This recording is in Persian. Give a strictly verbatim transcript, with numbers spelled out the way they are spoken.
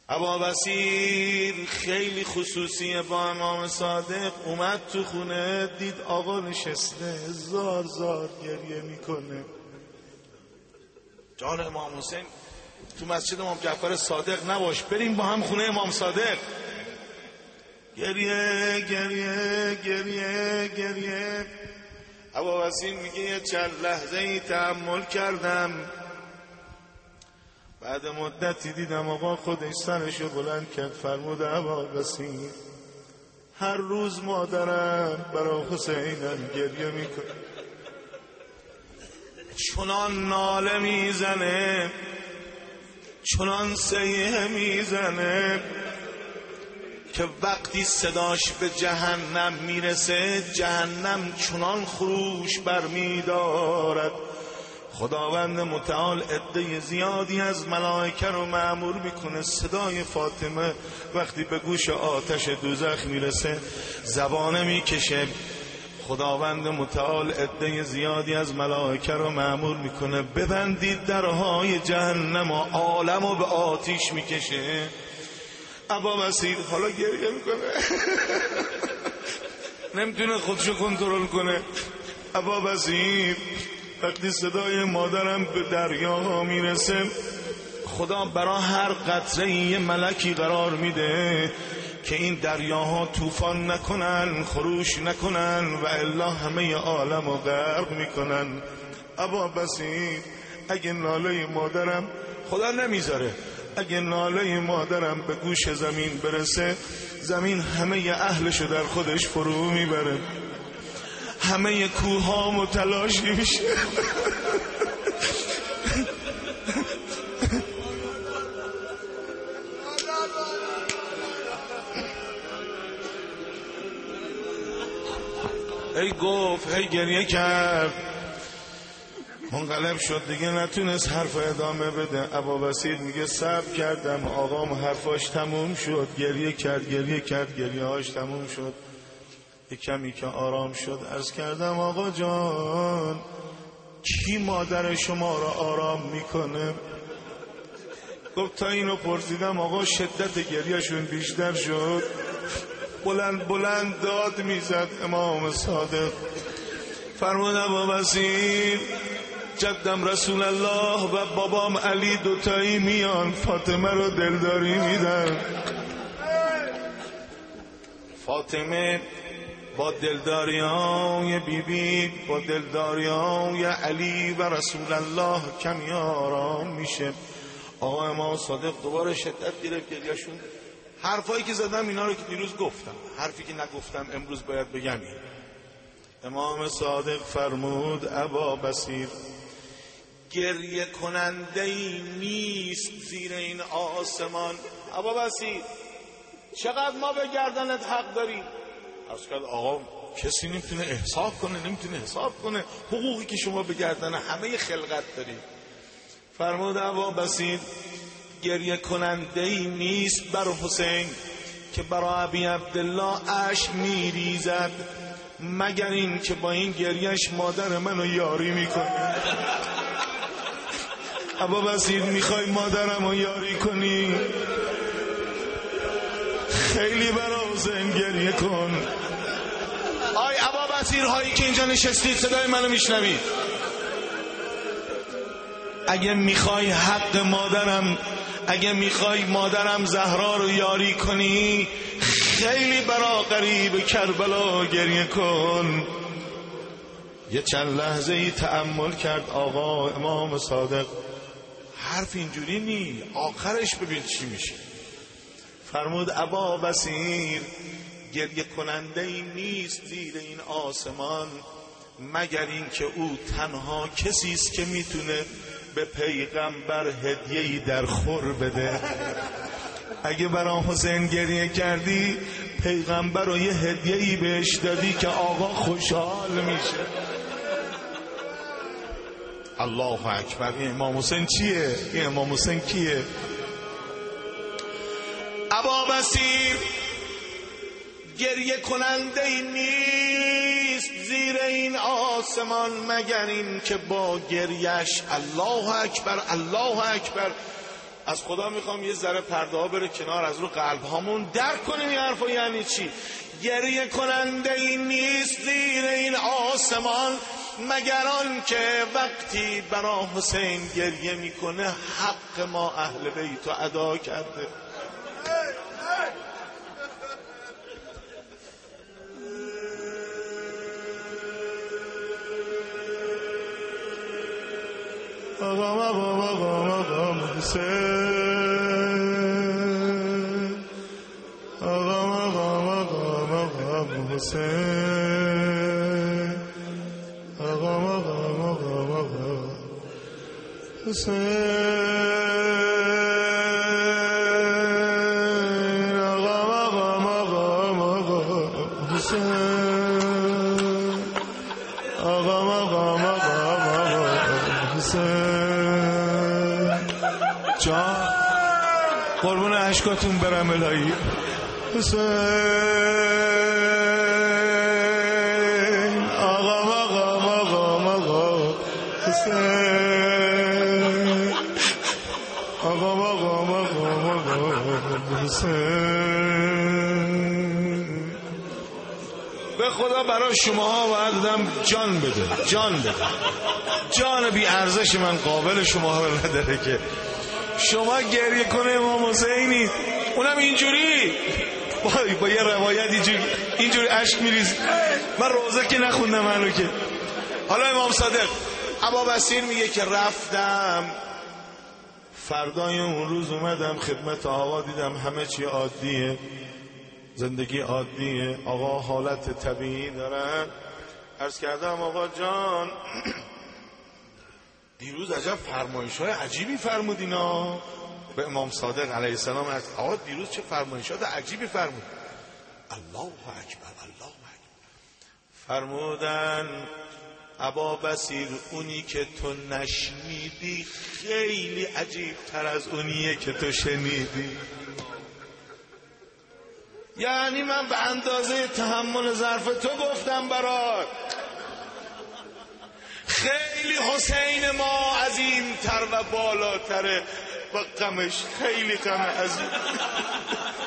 ابا بصیر خیلی خصوصیه با امام صادق. اومد تو خونه دید آقا نشسته زار زار گریه میکنه. جان امام حسین تو مسجد امام جعفر صادق نباش، بریم با هم خونه امام صادق. گریه گریه گریه گریه. ابا بصیر میگه یه چند لحظه ای تأمل کردم، بعد مدتی دیدم آقا خودش سرشو بلند کرد، فرمود ابا بصیر هر روز مادرم برای حسینم گریه میکنه، چنان ناله میزنه، چنان سیه میزنه که وقتی صداش به جهنم میرسه جهنم چنان خروش برمیدارد. خداوند متعال عده زیادی از ملائکه رو مأمور میکنه صدای فاطمه وقتی به گوش آتش دوزخ میرسه زبانه میکشه. خداوند متعال عده زیادی از ملائکه رو مأمور میکنه ببندید درهای جهنم و عالم رو به آتیش میکشه. ابا بصیر حالا گریه میکنه نمیتونه خودشو کنترل کنه. ابا بصیر وقتی صدای مادرم به دریاها میرسه خدا برا هر قطره یه ملکی قرار میده که این دریاها طوفان نکنن، خروش نکنن و الا همه عالم رو غرق میکنن. ابا بصیر اگه ناله مادرم، خدا نمیذاره، اگه ناله مادرم به گوش زمین برسه زمین همه اهلشو در خودش فرو میبره، همه کوه ها متلاشی میشه ای گفت هی گریه کرد، منقلب شد دیگه نتونست حرف ادامه بده. ابا بصیر میگه صبر کردم آقام حرفاش تموم شد، گریه کرد گریه کرد گریه هاش تموم شد. یک کمی که آرام شد عرض کردم آقا جان کی مادر شما را آرام میکنه؟ گفت تا اینو پرسیدم آقا شدت گریهشون بیشتر شد، بلند بلند داد میزد امام صادق. فرمود ابا بصیر جدم رسول الله و بابام علی دوتایی میان فاطمه رو دلداری میدن. فاطمه با دلداریای بیبی بی با دلداریای علی و رسول الله کمی آرام میشه. آقا امام صادق دوباره شدت گرفت گریهشون. حرفایی که زدم اینا رو که دیروز گفتم، حرفی که نگفتم امروز باید بگم. این امام صادق فرمود ابا بصیر گریه کننده ای نیست زیر این آسمان. ابا بصیر چقدر ما به گردنت حق داریم؟ عرض کرد آقا کسی نمیتونه حساب کنه، نمیتونه حساب کنه حقوقی که شما به گردن همه خلقت دارید. فرمود ابا بصیر گریه کننده ای نیست بر حسین که برای ابی عبدالله اشک میریزد مگر این که با این گریهش مادر منو یاری میکنه. ابا بصیر میخوای مادرمو یاری کنی؟ خیلی برای حسین گریه کن. آی ابا بصیر هایی که اینجا نشستید صدای منو میشنوید، اگه میخوای حق مادرم، اگه میخوای مادرم زهرا رو یاری کنی خیلی برا غریب کربلا گریه کن. یه چند لحظه ای تأمل کرد آقا امام صادق. حرف اینجوری نی، آخرش ببین چی میشه. فرمود ابا بصیر گریه کننده ای نیست زیر این آسمان مگر این که او تنها کسی است که میتونه به پیغمبر هدیه‌ای در خور بده. اگه برای حسین گریه کردی پیغمبر رو یه هدیه‌ای بهش دادی که آقا خوشحال میشه. الله اکبر. این امام حسین چیه؟ این امام حسین کیه؟ ابا بصیر گریه کننده ای نیست زیر این آسمان مگر این که با گریش الله اکبر الله اکبر از خدا میخوام یه ذره پرده ها بره کنار، از رو قلب هامون درک کنیم این حرفا یعنی چی. گریه کننده این نیست زیر این آسمان مگر آن که وقتی برا حسین گریه میکنه حق ما اهل بیت رو ادا کرده. آقا آقا آقا آقا حسین، آقا آقا آقا آقا حسین، آقا آقا آقا آقا حسین، آقا آقا آقا حسین، آقا آقا آقا حسین. جان قربون عشقاتون برم الهی. حسین، آقا آقا آقا آقا حسین، آقا آقا آقا آقا حسین. به خدا برای شماها باید دادم جان بده، جان بده، جان بی ارزش من قابل شماها رو نداره که شما گریه کنه امام حسینی اونم اینجوری با, با یه روایت اینجوری اینجوری اشک میریز. من روزه که نخوندم منو که. حالا امام صادق ابا بصیر میگه که رفتم فردای اون روز اومدم خدمت آقا، دیدم همه چی عادیه، زندگی عادیه، آقا حالت طبیعی دارن. عرض کردم آقا جان دیروز عجب فرمایش‌های عجیبی فرمودینا. به امام صادق علیه السلام عرض آقا دیروز چه فرمایشات عجیبی فرمود. الله اکبر الله اکبر. فرمودن ابا بصیر اونی که تو نشنیدی خیلی عجیب تر از اونیه که تو شنیدی. یعنی من به اندازه تحمل ظرف تو گفتم برات، خیلی حسین ما عظیم تر و بالاتره و غمش خیلی غم عظیم.